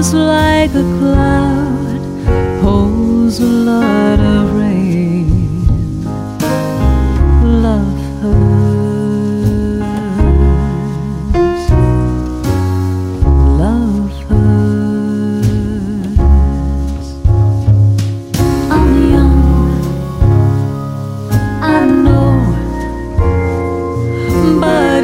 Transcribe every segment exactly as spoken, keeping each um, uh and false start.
is like a cloud, holds a lot of rain. Love hurts, love hurts. I'm young, I know, but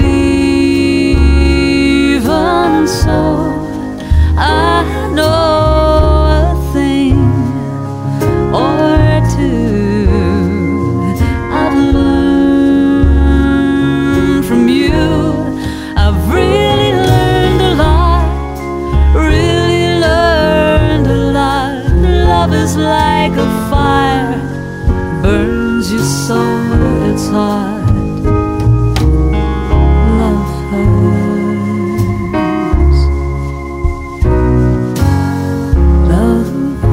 even so, I know a thing or two. I've learned from you. I've really learned a lot, really learned a lot. Love is like a fire, burns you so it's hard. Love hurts, love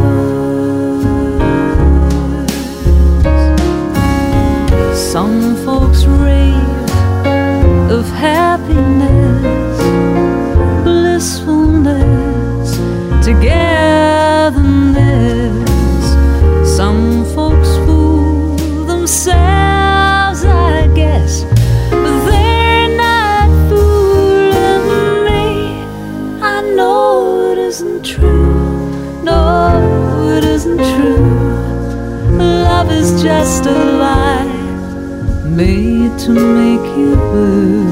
hurts. Some folks rave of happiness, blissfulness, togetherness. Some folks fool themselves, I guess, but they're not fooling me. I know it isn't true, no, it isn't true. Love is just a lie made to make you blue.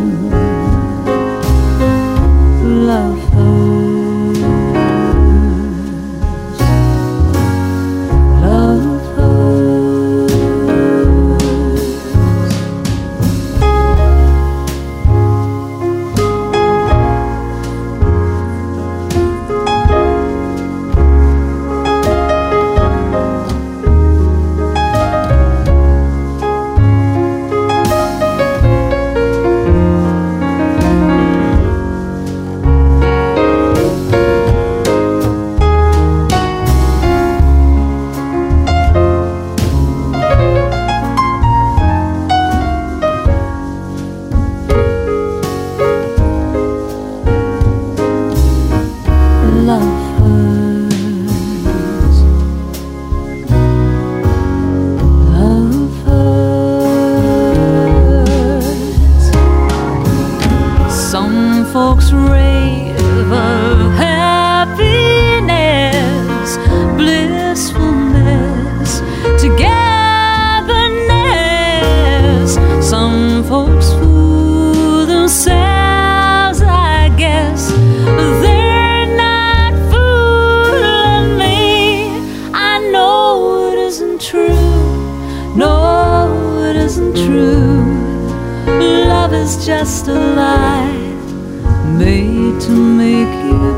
Love hurts, love love hurts, love hurts. Some folks rave of happiness, blissfulness, togetherness. Some folks fool themselves, I guess, but they're not fooling me. I know it isn't true, no, it isn't true. Love is just a lie made to make you